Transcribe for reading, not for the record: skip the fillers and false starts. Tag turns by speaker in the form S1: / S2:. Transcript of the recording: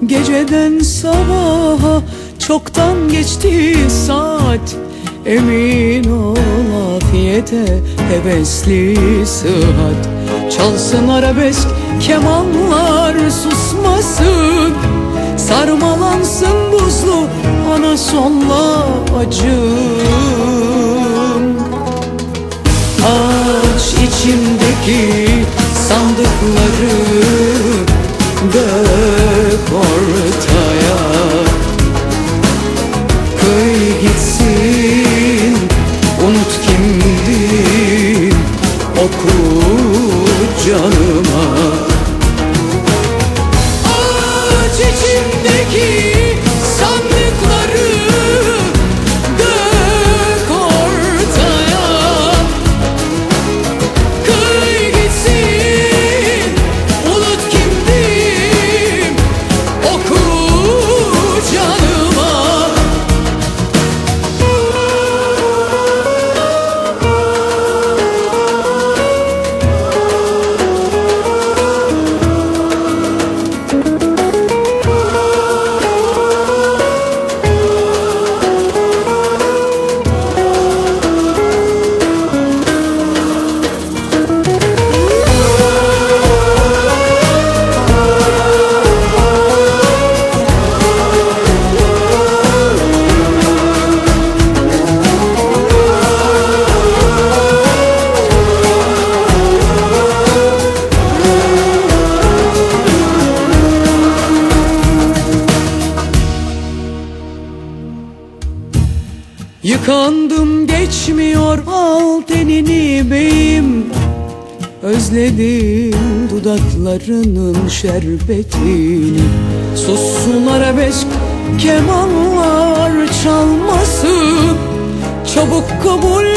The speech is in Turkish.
S1: Geceden sabaha çoktan geçti saat. Emin ol afiyete hevesli sıhhat. Çalsın arabesk kemanlar susmasın. Sarmalansın buzlu anasonla acım. Aç içimdeki sandıkları, dök ortaya. Kıy gitsin, unut kimdim, oku canıma. Aç içimdeki sandıkları, dök ortaya. Kıy gitsin, unut kimdim, oku canıma. Yıkandım geçmiyor al tenini beyim. Özledim dudaklarının şerbetini. Sussun arabesk kemanlar çalmasın. Çabuk kabul